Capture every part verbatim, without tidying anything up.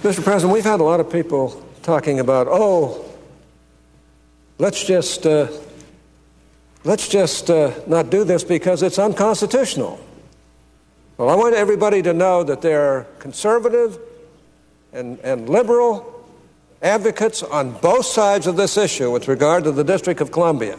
Mister President, we've had a lot of people talking about, oh, let's just uh, let's just uh, not do this because it's unconstitutional. Well, I want everybody to know that there are conservative and, and liberal advocates on both sides of this issue with regard to the District of Columbia.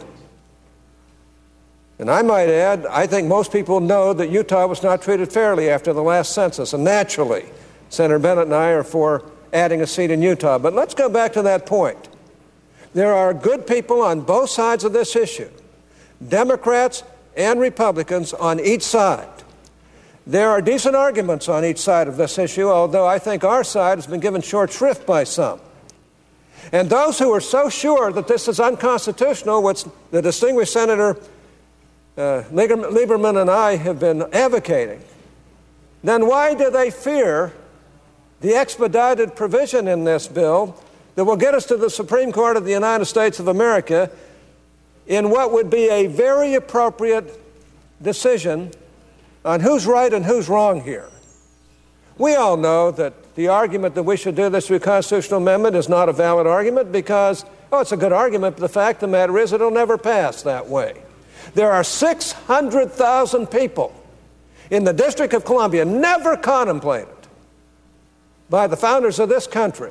And I might add, I think most people know that Utah was not treated fairly after the last census, and naturally, Senator Bennett and I are for adding a seat in Utah. But let's go back to that point. There are good people on both sides of this issue, Democrats and Republicans on each side. There are decent arguments on each side of this issue, although I think our side has been given short shrift by some. And those who are so sure that this is unconstitutional, which the distinguished Senator uh, Lieberman and I have been advocating, then why do they fear the expedited provision in this bill that will get us to the Supreme Court of the United States of America in what would be a very appropriate decision on who's right and who's wrong here? We all know that the argument that we should do this through a constitutional amendment is not a valid argument because, oh, it's a good argument, but the fact of the matter is it'll never pass that way. There are six hundred thousand people in the District of Columbia never contemplated by the founders of this country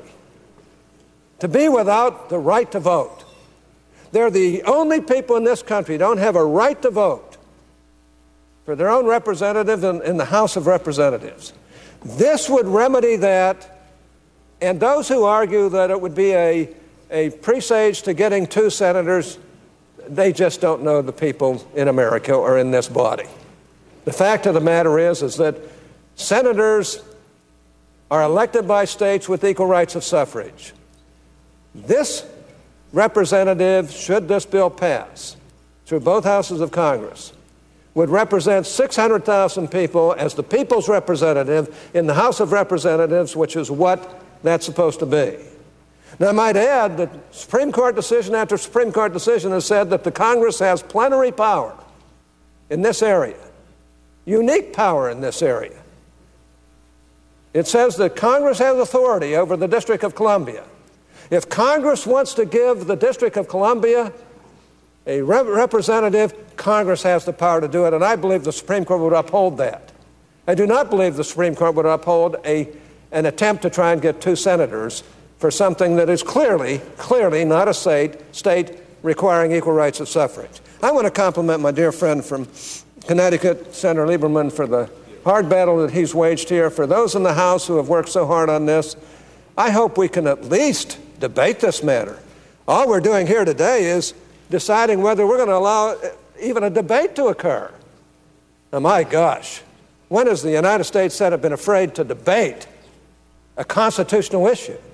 to be without the right to vote. They're the only people in this country who don't have a right to vote for their own representative in, in the House of Representatives. This would remedy that, and those who argue that it would be a, a presage to getting two senators, they just don't know the people in America or in this body. The fact of the matter is, is that senators are elected by states with equal rights of suffrage. This representative, should this bill pass through both houses of Congress, would represent six hundred thousand people as the people's representative in the House of Representatives, which is what that's supposed to be. Now, I might add that Supreme Court decision after Supreme Court decision has said that the Congress has plenary power in this area, unique power in this area. It says that Congress has authority over the District of Columbia. If Congress wants to give the District of Columbia a rep- representative, Congress has the power to do it, and I believe the Supreme Court would uphold that. I do not believe the Supreme Court would uphold a, an attempt to try and get two senators for something that is clearly, clearly not a state, state requiring equal rights of suffrage. I want to compliment my dear friend from Connecticut, Senator Lieberman, for the hard battle that he's waged here. For those in the House who have worked so hard on this, I hope we can at least debate this matter. All we're doing here today is deciding whether we're going to allow even a debate to occur. Now, my gosh, when has the United States Senate been afraid to debate a constitutional issue?